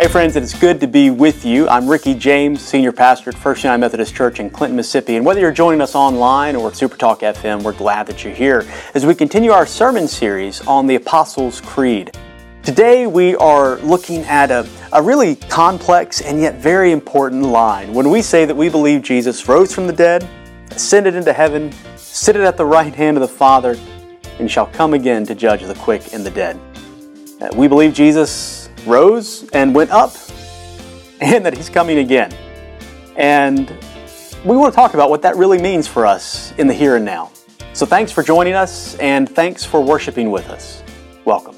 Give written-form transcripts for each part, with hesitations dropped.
Hey friends, it is good to be with you. I'm Ricky James, Senior Pastor at First United Methodist Church in Clinton, Mississippi. And whether you're joining us online or at SuperTalk FM, we're glad that you're here as we continue our sermon series on the Apostles' Creed. Today we are looking at a really complex and yet very important line when we say that we believe Jesus rose from the dead, ascended into heaven, sitteth at the right hand of the Father, and shall come again to judge the quick and the dead. We believe Jesus rose and went up, and that He's coming again. And we want to talk about what that really means for us in the here and now. So thanks for joining us, and thanks for worshiping with us. Welcome.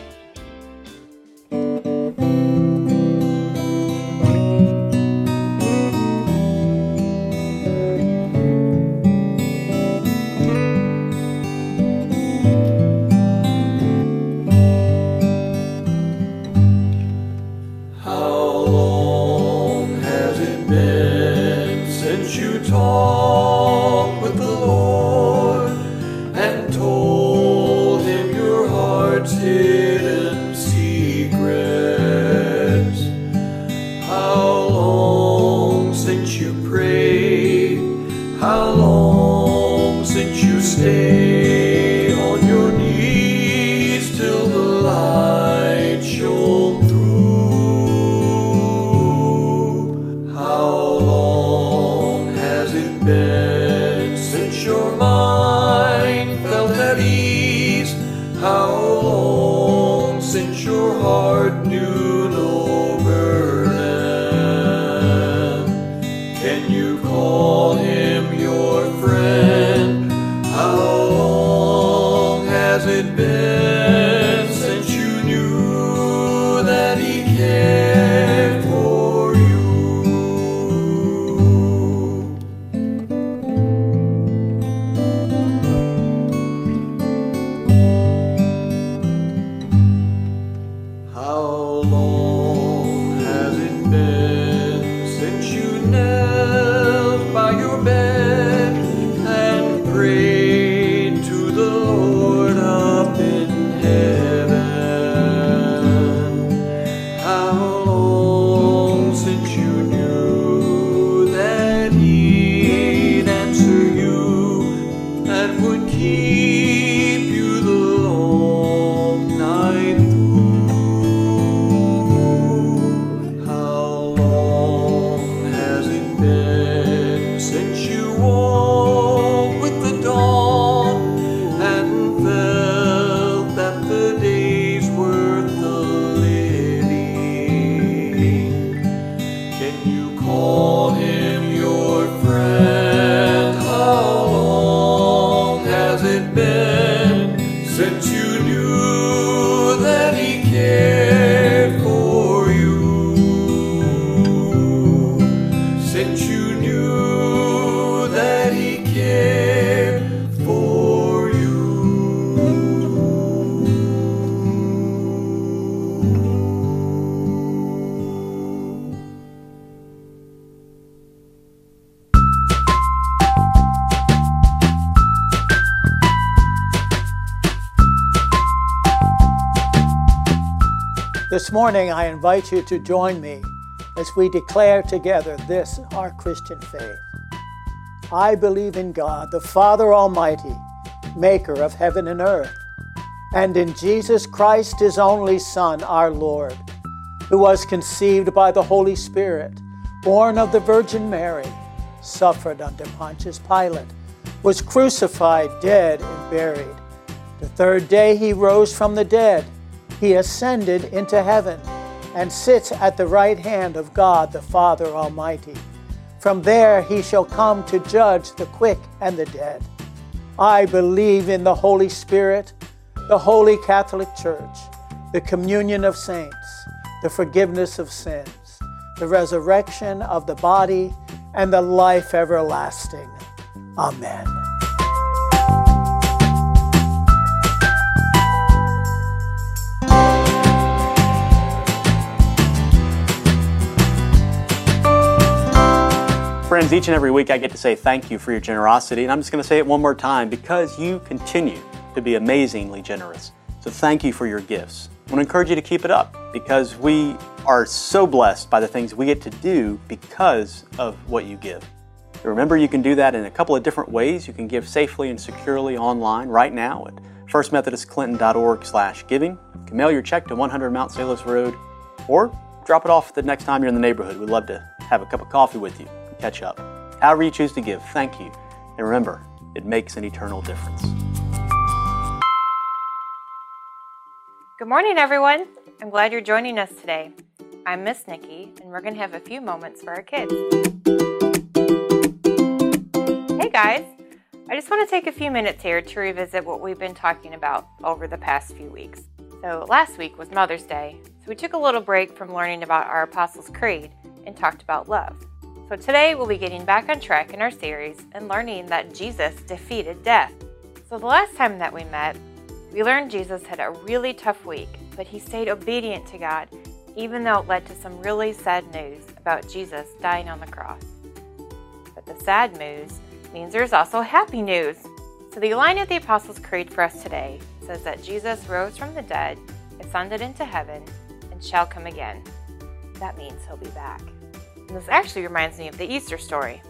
This morning, I invite you to join me as we declare together this, our Christian faith. I believe in God, the Father Almighty, maker of heaven and earth, and in Jesus Christ, His only Son, our Lord, who was conceived by the Holy Spirit, born of the Virgin Mary, suffered under Pontius Pilate, was crucified, dead, and buried. The third day He rose from the dead. He ascended into heaven and sits at the right hand of God the Father Almighty. From there He shall come to judge the quick and the dead. I believe in the Holy Spirit, the Holy Catholic Church, the communion of saints, the forgiveness of sins, the resurrection of the body, and the life everlasting. Amen. Friends, each and every week I get to say thank you for your generosity, and I'm just going to say it one more time because you continue to be amazingly generous. So thank you for your gifts. I want to encourage you to keep it up because we are so blessed by the things we get to do because of what you give. Remember, you can do that in a couple of different ways. You can give safely and securely online right now at firstmethodistclinton.org/giving. You can mail your check to 100 Mount Salus Road or drop it off the next time you're in the neighborhood. We'd love to have a cup of coffee with you and catch up. However you choose to give, thank you. And remember, it makes an eternal difference. Good morning, everyone. I'm glad you're joining us today. I'm Miss Nikki, and we're going to have a few moments for our kids. Hey guys, I just want to take a few minutes here to revisit what we've been talking about over the past few weeks. So last week was Mother's Day, so we took a little break from learning about our Apostles' Creed and talked about love. So today we'll be getting back on track in our series and learning that Jesus defeated death. So the last time that we met, we learned Jesus had a really tough week, but he stayed obedient to God, even though it led to some really sad news about Jesus dying on the cross. But the sad news means there's also happy news. So the line of the Apostles' Creed for us today says that Jesus rose from the dead, ascended into heaven, and shall come again. That means he'll be back. And this actually reminds me of the Easter story.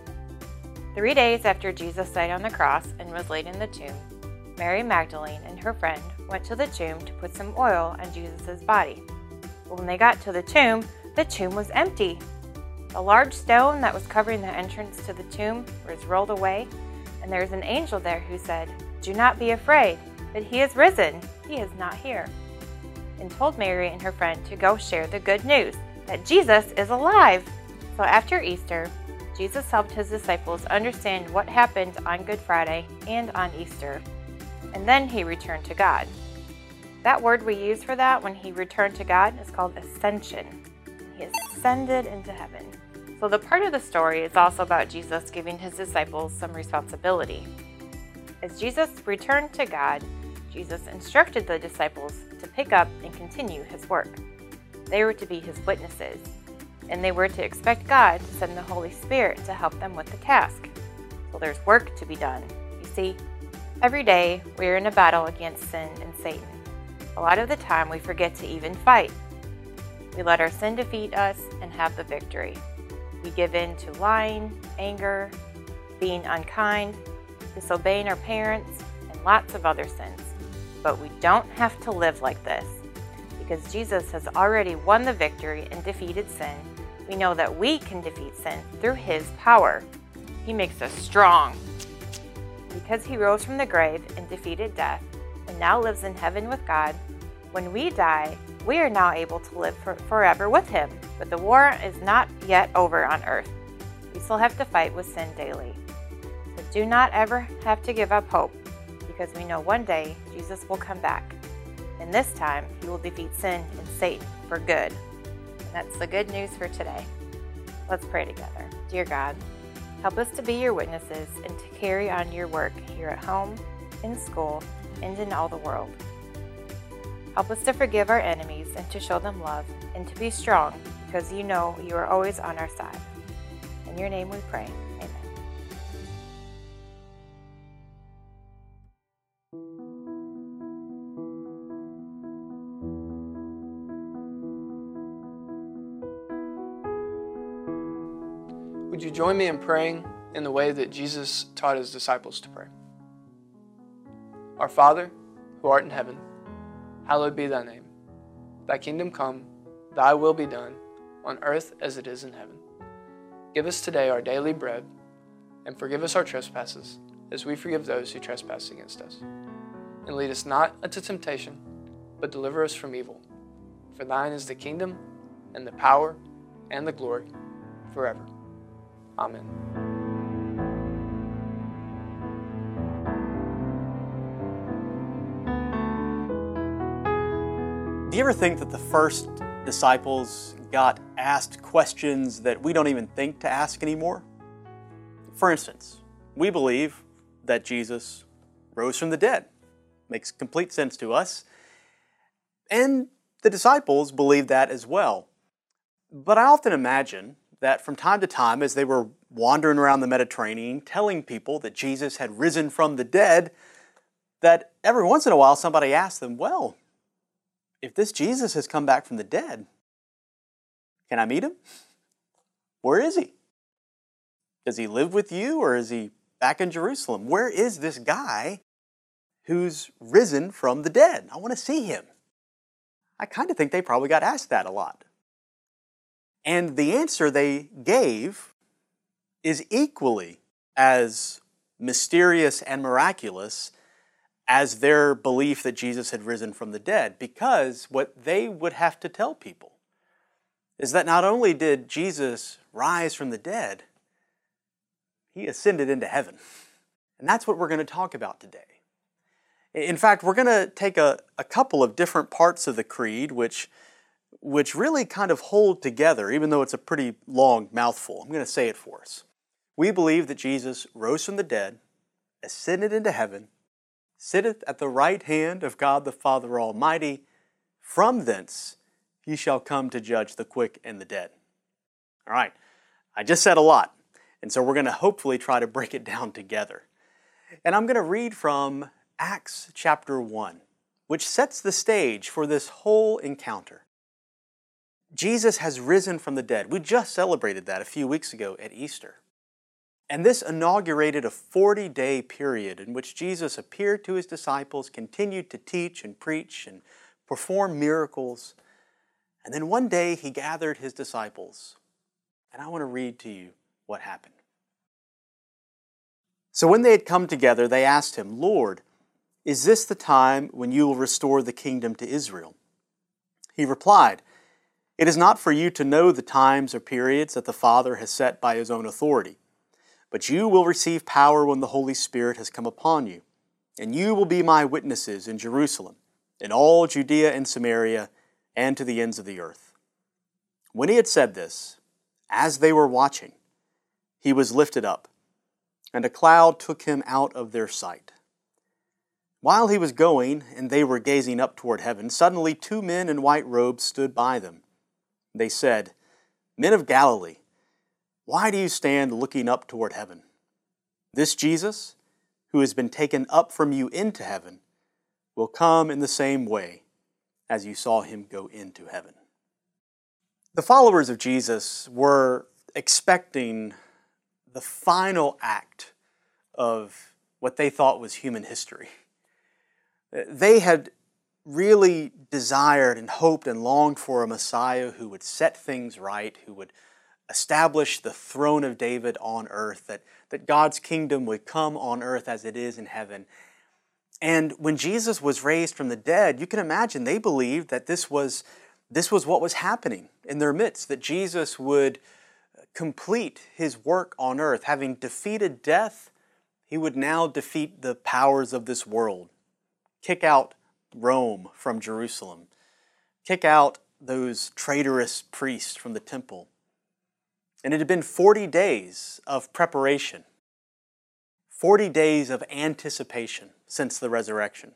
3 days after Jesus died on the cross and was laid in the tomb, Mary Magdalene and her friend went to the tomb to put some oil on Jesus' body. But when they got to the tomb was empty. A large stone that was covering the entrance to the tomb was rolled away, and there was an angel there who said, "Do not be afraid, but he is risen. He is not here," and told Mary and her friend to go share the good news that Jesus is alive. So after Easter, Jesus helped his disciples understand what happened on Good Friday and on Easter, and then he returned to God. That word we use for that when he returned to God is called ascension. He ascended into heaven. So the part of the story is also about Jesus giving his disciples some responsibility. As Jesus returned to God, Jesus instructed the disciples to pick up and continue his work. They were to be his witnesses, and they were to expect God to send the Holy Spirit to help them with the task. So there's work to be done. You see, every day we are in a battle against sin and Satan. A lot of the time we forget to even fight. We let our sin defeat us and have the victory. We give in to lying, anger, being unkind, disobeying our parents, and lots of other sins. But we don't have to live like this. Because Jesus has already won the victory and defeated sin, we know that we can defeat sin through his power. He makes us strong. Because he rose from the grave and defeated death, and now lives in heaven with God, when we die, we are now able to live forever with him. But the war is not yet over on earth. We still have to fight with sin daily. So do not ever have to give up hope, because we know one day Jesus will come back. And this time, he will defeat sin and Satan for good. And that's the good news for today. Let's pray together. Dear God, help us to be your witnesses and to carry on your work here at home, in school, and in all the world. Help us to forgive our enemies and to show them love and to be strong because you know you are always on our side. In your name we pray. Amen. Would you join me in praying in the way that Jesus taught his disciples to pray? Our Father, who art in heaven, hallowed be thy name. Thy kingdom come, thy will be done, on earth as it is in heaven. Give us today our daily bread, and forgive us our trespasses, as we forgive those who trespass against us. And lead us not into temptation, but deliver us from evil. For thine is the kingdom, and the power, and the glory, forever. Amen. Do you ever think that the first disciples got asked questions that we don't even think to ask anymore? For instance, we believe that Jesus rose from the dead. Makes complete sense to us. And the disciples believed that as well. But I often imagine that from time to time, as they were wandering around the Mediterranean, telling people that Jesus had risen from the dead, that every once in a while somebody asked them, well, if this Jesus has come back from the dead, can I meet him? Where is he? Does he live with you, or is he back in Jerusalem? Where is this guy who's risen from the dead? I want to see him. I kind of think they probably got asked that a lot. And the answer they gave is equally as mysterious and miraculous as their belief that Jesus had risen from the dead, because what they would have to tell people is that not only did Jesus rise from the dead, he ascended into heaven. And that's what we're going to talk about today. In fact, we're going to take a couple of different parts of the creed which really kind of hold together, even though it's a pretty long mouthful. I'm going to say it for us. We believe that Jesus rose from the dead, ascended into heaven, sitteth at the right hand of God the Father Almighty. From thence he shall come to judge the quick and the dead. All right, I just said a lot, and so we're going to hopefully try to break it down together. And I'm going to read from Acts chapter 1, which sets the stage for this whole encounter. Jesus has risen from the dead. We just celebrated that a few weeks ago at Easter. And this inaugurated a 40-day period in which Jesus appeared to his disciples, continued to teach and preach and perform miracles. And then one day he gathered his disciples. And I want to read to you what happened. So when they had come together, they asked him, "Lord, is this the time when you will restore the kingdom to Israel?" He replied, "It is not for you to know the times or periods that the Father has set by his own authority. But you will receive power when the Holy Spirit has come upon you, and you will be my witnesses in Jerusalem, in all Judea and Samaria, and to the ends of the earth." When he had said this, as they were watching, he was lifted up, and a cloud took him out of their sight. While he was going, and they were gazing up toward heaven, suddenly 2 men in white robes stood by them. They said, "Men of Galilee, why do you stand looking up toward heaven? This Jesus, who has been taken up from you into heaven, will come in the same way as you saw him go into heaven." The followers of Jesus were expecting the final act of what they thought was human history. They had really desired and hoped and longed for a Messiah who would set things right, who would establish the throne of David on earth, that God's kingdom would come on earth as it is in heaven. And when Jesus was raised from the dead, you can imagine they believed that this was what was happening in their midst, that Jesus would complete his work on earth. Having defeated death, he would now defeat the powers of this world, kick out Rome from Jerusalem, kick out those traitorous priests from the temple. And it had been 40 days of preparation, 40 days of anticipation since the resurrection.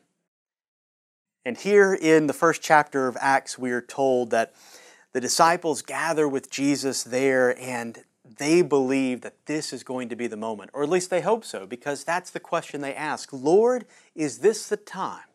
And here in the first chapter of Acts, we are told that the disciples gather with Jesus there, and they believe that this is going to be the moment, or at least they hope so, because that's the question they ask. "Lord, is this the time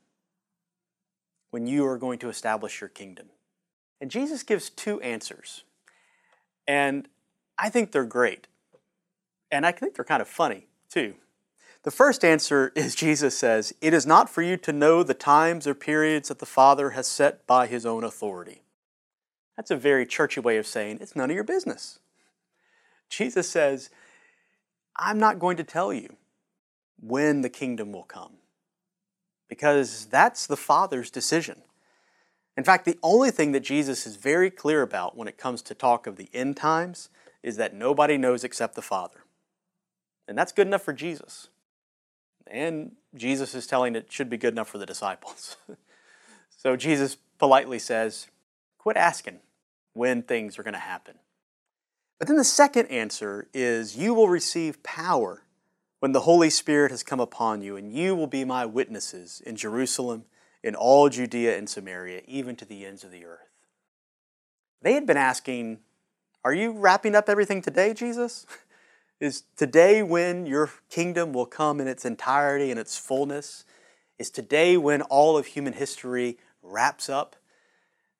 when you are going to establish your kingdom?" And Jesus gives 2 answers. And I think they're great. And I think they're kind of funny, too. The first answer is Jesus says, "It is not for you to know the times or periods that the Father has set by his own authority." That's a very churchy way of saying it's none of your business. Jesus says, "I'm not going to tell you when the kingdom will come, because that's the Father's decision." In fact, the only thing that Jesus is very clear about when it comes to talk of the end times is that nobody knows except the Father. And that's good enough for Jesus. And Jesus is telling it should be good enough for the disciples. So Jesus politely says, quit asking when things are going to happen. But then the second answer is, you will receive power when the Holy Spirit has come upon you, and you will be my witnesses in Jerusalem, in all Judea and Samaria, even to the ends of the earth. They had been asking, are you wrapping up everything today, Jesus? Is today when your kingdom will come in its entirety and its fullness? Is today when all of human history wraps up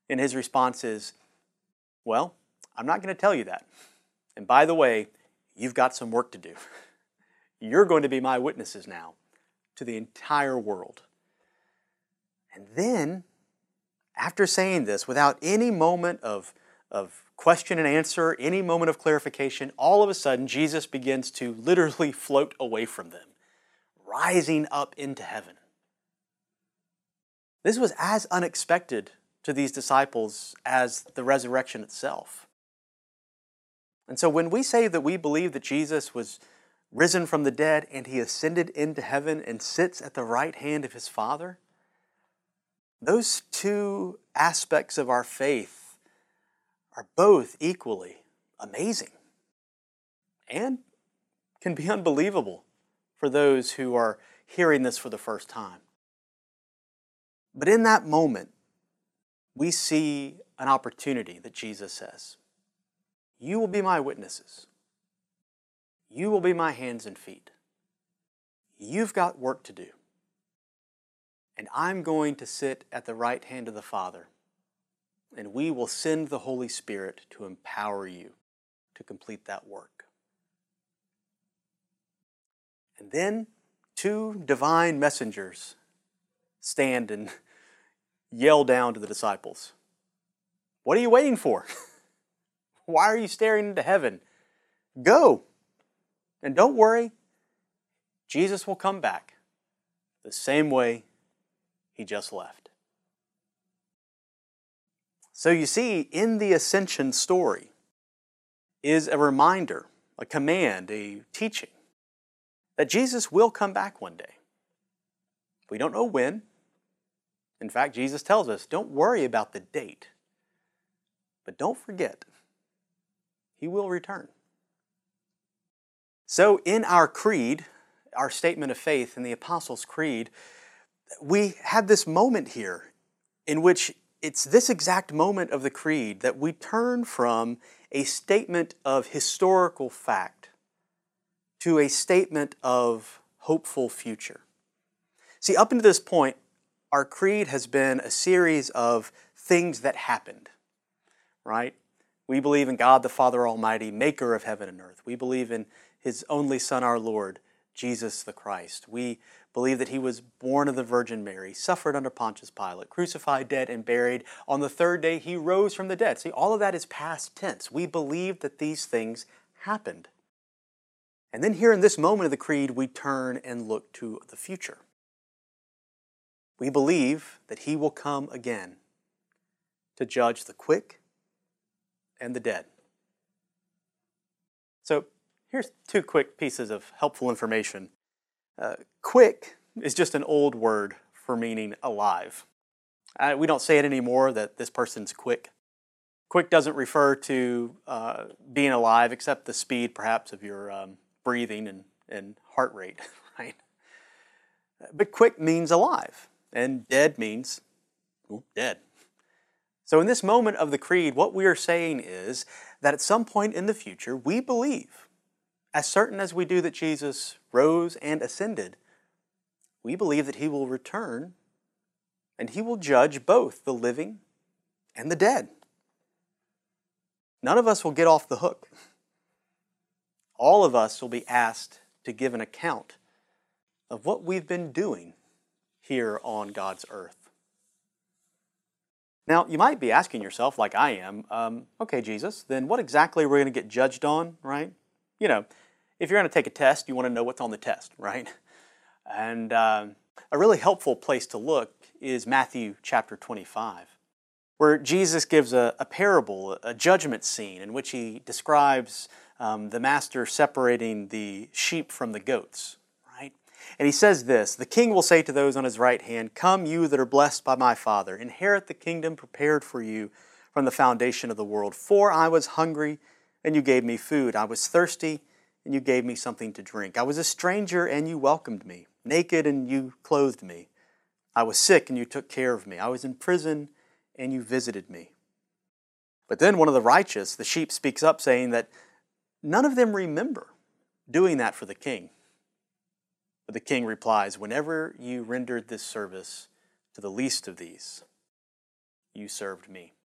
And his response is, well, I'm not going to tell you that. And by the way, you've got some work to do. You're going to be my witnesses now to the entire world. And then, after saying this, without any moment of question and answer, any moment of clarification, all of a sudden Jesus begins to literally float away from them, rising up into heaven. This was as unexpected to these disciples as the resurrection itself. And so when we say that we believe that Jesus was risen from the dead and he ascended into heaven and sits at the right hand of his Father, those two aspects of our faith are both equally amazing and can be unbelievable for those who are hearing this for the first time. But in that moment, we see an opportunity that Jesus says, you will be my witnesses. You will be my hands and feet. You've got work to do. And I'm going to sit at the right hand of the Father, and we will send the Holy Spirit to empower you to complete that work. And then two divine messengers stand and yell down to the disciples, what are you waiting for? Why are you staring into heaven? Go! And don't worry, Jesus will come back the same way he just left. So you see, in the ascension story is a reminder, a command, a teaching that Jesus will come back one day. We don't know when. In fact, Jesus tells us, don't worry about the date. But don't forget, he will return. So in our creed, our statement of faith in the Apostles' Creed, we have this moment here in which it's this exact moment of the creed that we turn from a statement of historical fact to a statement of hopeful future. See, up until this point, our creed has been a series of things that happened, right? We believe in God the Father Almighty, maker of heaven and earth. We believe in his only Son, our Lord, Jesus the Christ. We believe that he was born of the Virgin Mary, suffered under Pontius Pilate, crucified, dead, and buried. On the third day, he rose from the dead. See, all of that is past tense. We believe that these things happened. And then here in this moment of the creed, we turn and look to the future. We believe that he will come again to judge the quick and the dead. So here's two quick pieces of helpful information. Quick is just an old word for meaning alive. We don't say it anymore that this person's quick. Quick doesn't refer to being alive except the speed perhaps of your breathing and heart rate, right? But quick means alive, and dead means dead. So in this moment of the creed, what we are saying is that at some point in the future, we believe, as certain as we do that Jesus rose and ascended, we believe that he will return and he will judge both the living and the dead. None of us will get off the hook. All of us will be asked to give an account of what we've been doing here on God's earth. Now, you might be asking yourself, like I am, okay, Jesus, then what exactly are we going to get judged on, right? You know, if you're going to take a test, you want to know what's on the test, right? And a really helpful place to look is Matthew chapter 25, where Jesus gives a parable, a judgment scene in which he describes the master separating the sheep from the goats, right? And he says this, the king will say to those on his right hand, come you that are blessed by my Father, inherit the kingdom prepared for you from the foundation of the world. For I was hungry, and you gave me food. I was thirsty, and you gave me something to drink. I was a stranger, and you welcomed me. Naked, and you clothed me. I was sick, and you took care of me. I was in prison, and you visited me. But then one of the righteous, the sheep, speaks up saying that none of them remember doing that for the king. But the king replies, whenever you rendered this service to the least of these, you served me.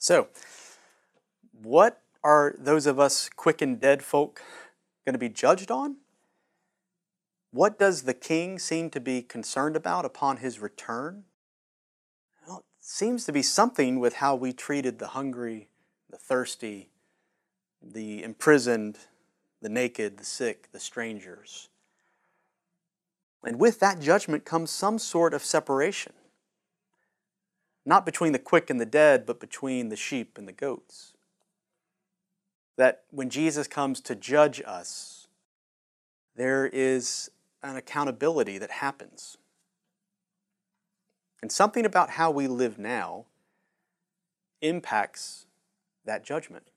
So, what are those of us quick and dead folk going to be judged on? What does the king seem to be concerned about upon his return? Well, it seems to be something with how we treated the hungry, the thirsty, the imprisoned, the naked, the sick, the strangers. And with that judgment comes some sort of separation. Not between the quick and the dead, but between the sheep and the goats. That when Jesus comes to judge us, there is an accountability that happens. And something about how we live now impacts that judgment.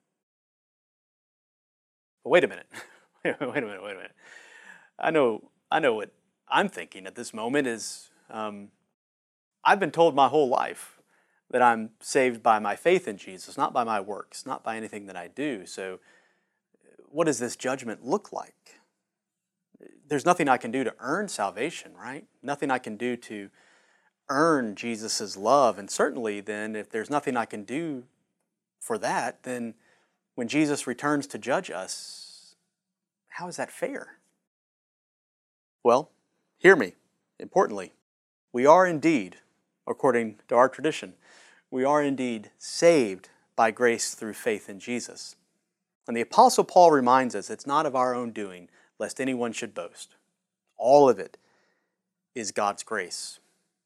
But wait a minute. Wait a minute. I know what I'm thinking at this moment is, I've been told my whole life that I'm saved by my faith in Jesus, not by my works, not by anything that I do. So what does this judgment look like? There's nothing I can do to earn salvation, right? Nothing I can do to earn Jesus' love. And certainly then, if there's nothing I can do for that, then when Jesus returns to judge us, how is that fair? Well, hear me, importantly. We are indeed, according to our tradition, we are indeed saved by grace through faith in Jesus. And the Apostle Paul reminds us it's not of our own doing, lest anyone should boast. All of it is God's grace.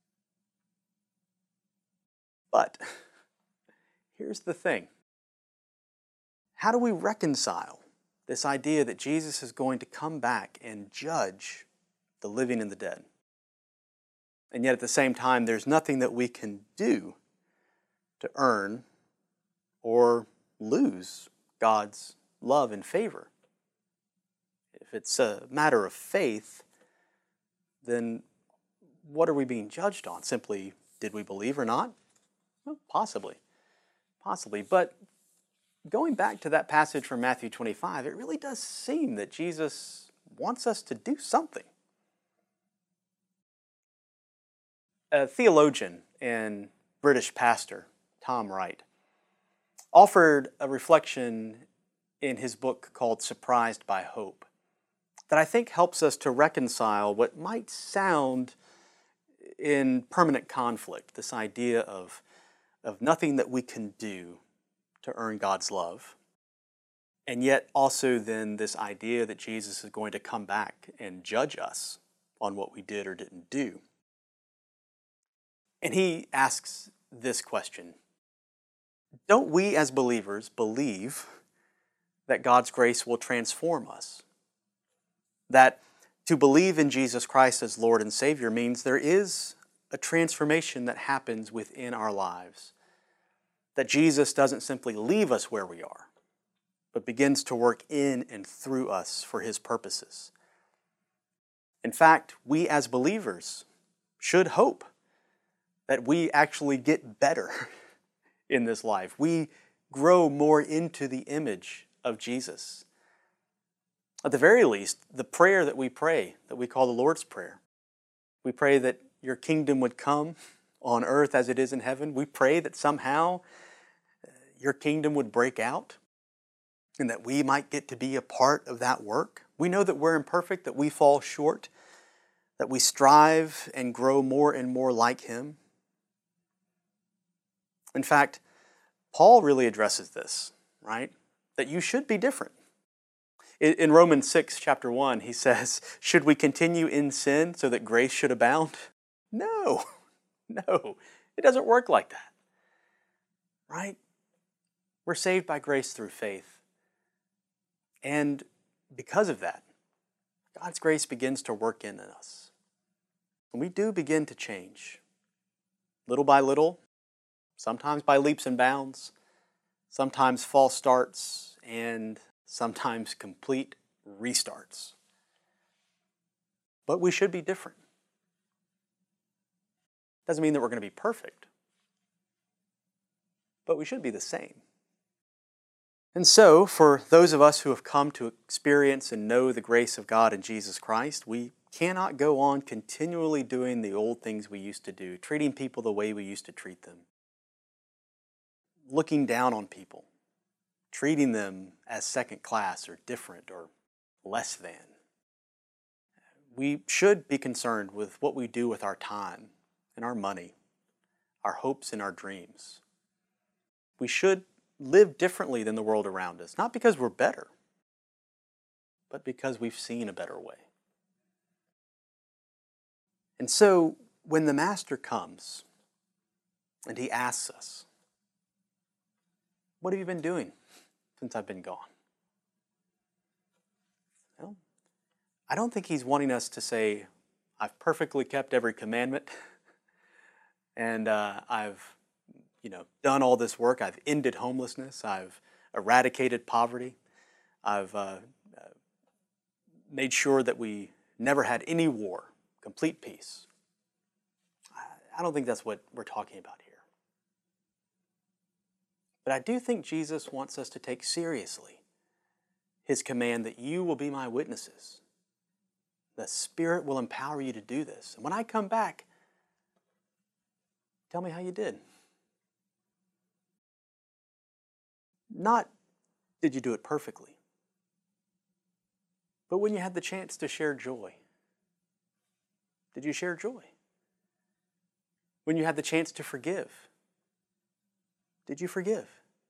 But here's the thing. How do we reconcile this idea that Jesus is going to come back and judge the living and the dead? And yet at the same time, there's nothing that we can do to earn or lose God's love and favor. If it's a matter of faith, then what are we being judged on? Simply, did we believe or not? Well, possibly. But going back to that passage from Matthew 25, it really does seem that Jesus wants us to do something. A theologian and British pastor, Tom Wright, offered a reflection in his book called Surprised by Hope that I think helps us to reconcile what might sound in permanent conflict, this idea of nothing that we can do to earn God's love, and yet also then this idea that Jesus is going to come back and judge us on what we did or didn't do. And he asks this question: don't we as believers believe that God's grace will transform us? That to believe in Jesus Christ as Lord and Savior means there is a transformation that happens within our lives. That Jesus doesn't simply leave us where we are, but begins to work in and through us for His purposes. In fact, we as believers should hope that we actually get better in this life. We grow more into the image of Jesus. At the very least, the prayer that we pray, that we call the Lord's Prayer, we pray that your kingdom would come on earth as it is in heaven. We pray that somehow your kingdom would break out and that we might get to be a part of that work. We know that we're imperfect, that we fall short, that we strive and grow more and more like Him. In fact, Paul really addresses this, right? That you should be different. In Romans 6, chapter 1, he says, should we continue in sin so that grace should abound? No, it doesn't work like that, right? We're saved by grace through faith. And because of that, God's grace begins to work in us. And we do begin to change, little by little, sometimes by leaps and bounds, sometimes false starts, and sometimes complete restarts. But we should be different. Doesn't mean that we're going to be perfect, but we should be the same. And so, for those of us who have come to experience and know the grace of God in Jesus Christ, we cannot go on continually doing the old things we used to do, treating people the way we used to treat them. looking down on people, treating them as second class or different or less than. We should be concerned with what we do with our time and our money, our hopes and our dreams. We should live differently than the world around us, not because we're better, but because we've seen a better way. And so when the Master comes and he asks us, "What have you been doing since I've been gone?" Well, I don't think he's wanting us to say, "I've perfectly kept every commandment and I've done all this work. I've ended homelessness. I've eradicated poverty. I've made sure that we never had any war, complete peace." I don't think that's what we're talking about here. But I do think Jesus wants us to take seriously his command that you will be my witnesses. The Spirit will empower you to do this. And when I come back, tell me how you did. Not did you do it perfectly, but when you had the chance to share joy, did you share joy? When you had the chance to forgive, did you forgive?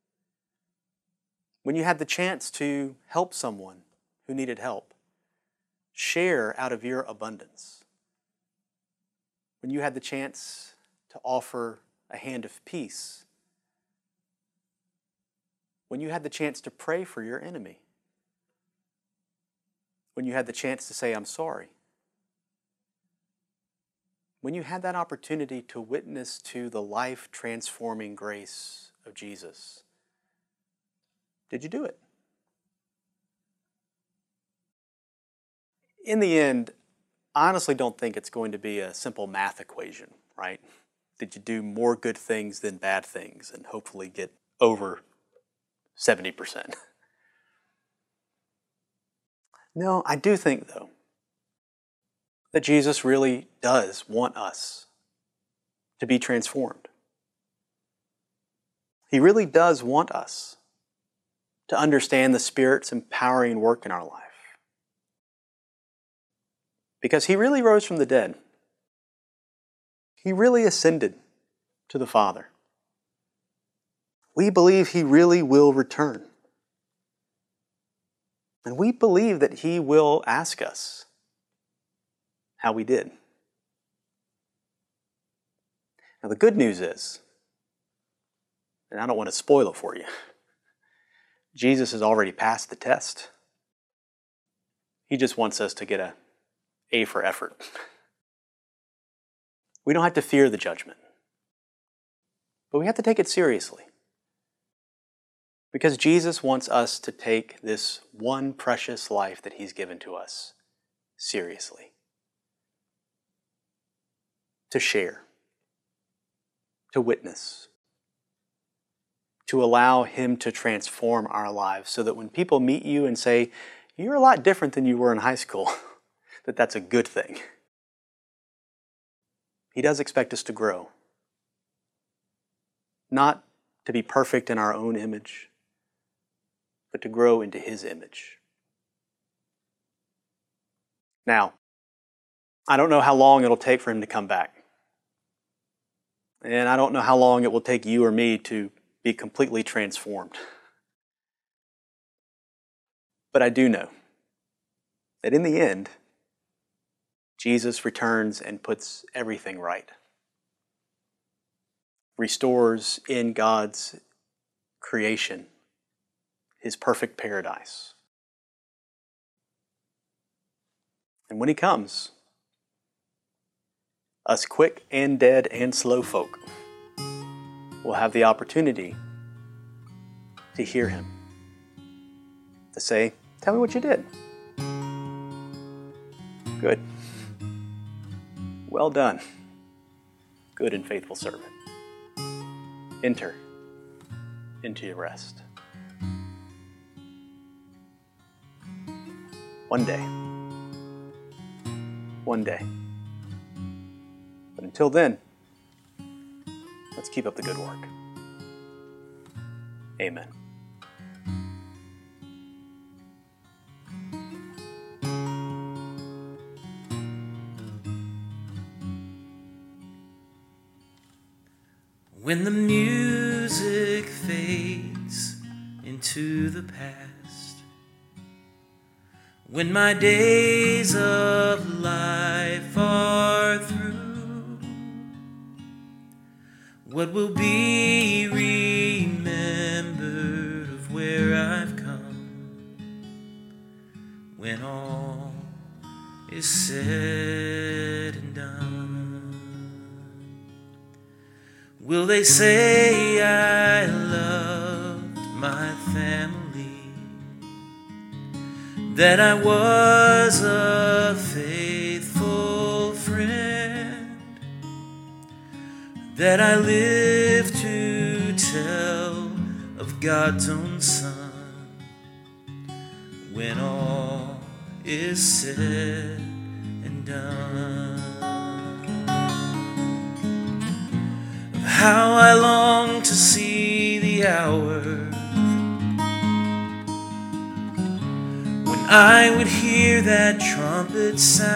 When you had the chance to help someone who needed help, share out of your abundance. When you had the chance to offer a hand of peace. When you had the chance to pray for your enemy. When you had the chance to say, "I'm sorry." When you had that opportunity to witness to the life-transforming grace of Jesus, did you do it? In the end, I honestly don't think it's going to be a simple math equation, right? Did you do more good things than bad things and hopefully get over 70%? No, I do think, though, that Jesus really does want us to be transformed. He really does want us to understand the Spirit's empowering work in our life. Because he really rose from the dead. He really ascended to the Father. We believe he really will return. And we believe that he will ask us how we did. Now the good news is, and I don't want to spoil it for you, Jesus has already passed the test. He just wants us to get an A for effort. We don't have to fear the judgment, but we have to take it seriously. Because Jesus wants us to take this one precious life that he's given to us seriously. To share, to witness, to allow him to transform our lives so that when people meet you and say, "You're a lot different than you were in high school," that's a good thing. He does expect us to grow. Not to be perfect in our own image, but to grow into his image. Now, I don't know how long it'll take for him to come back. And I don't know how long it will take you or me to be completely transformed. But I do know that in the end, Jesus returns and puts everything right. Restores in God's creation his perfect paradise. And when he comes, us quick and dead and slow folk will have the opportunity to hear him, to say, "Tell me what you did." Good. Well done, good and faithful servant. Enter into your rest. One day. But until then, let's keep up the good work. Amen. When the music fades into the past, when my days of life are through, what will be remembered of where I've come when all is said and done? Will they say I loved my family, that I was a faithful friend, that I lived to tell of God's own Son when all is said and done? How I long to see the hour when I would hear that trumpet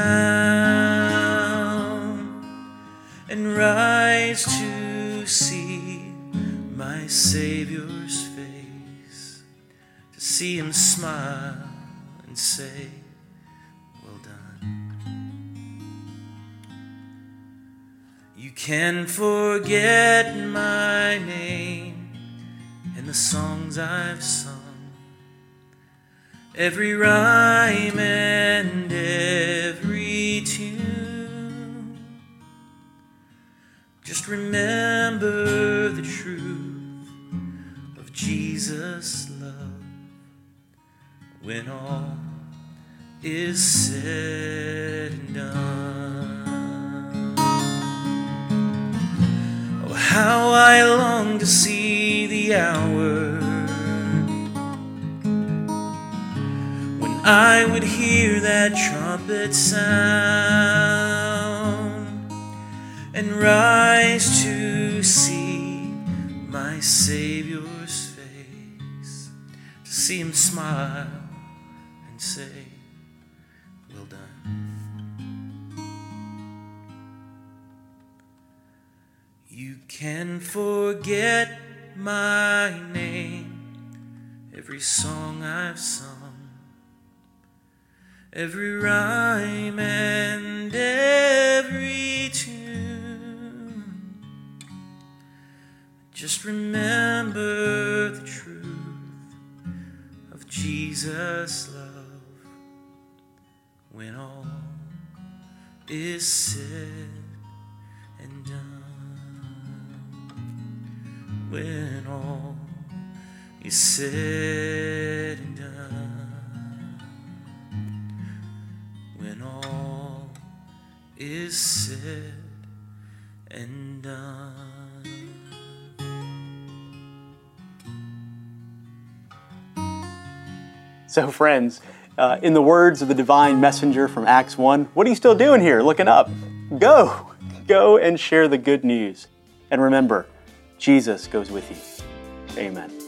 sound and rise to see my Savior's face, to see Him smile and say, well done. You can forget my name and the songs I've sung, every rhyme and every tune. Just remember the truth of Jesus' love when all is said and done. How I long to see the hour when I would hear that trumpet sound and rise to see my Savior's face, to see Him smile and say, well done. You can forget my name, every song I've sung, every rhyme and every tune. Just remember the truth of Jesus' love when all is said and done. When all is said and done, when all is said and done. So friends, in the words of the divine messenger from Acts 1, what are you still doing here looking up? Go and share the good news. And remember, Jesus goes with you. Amen.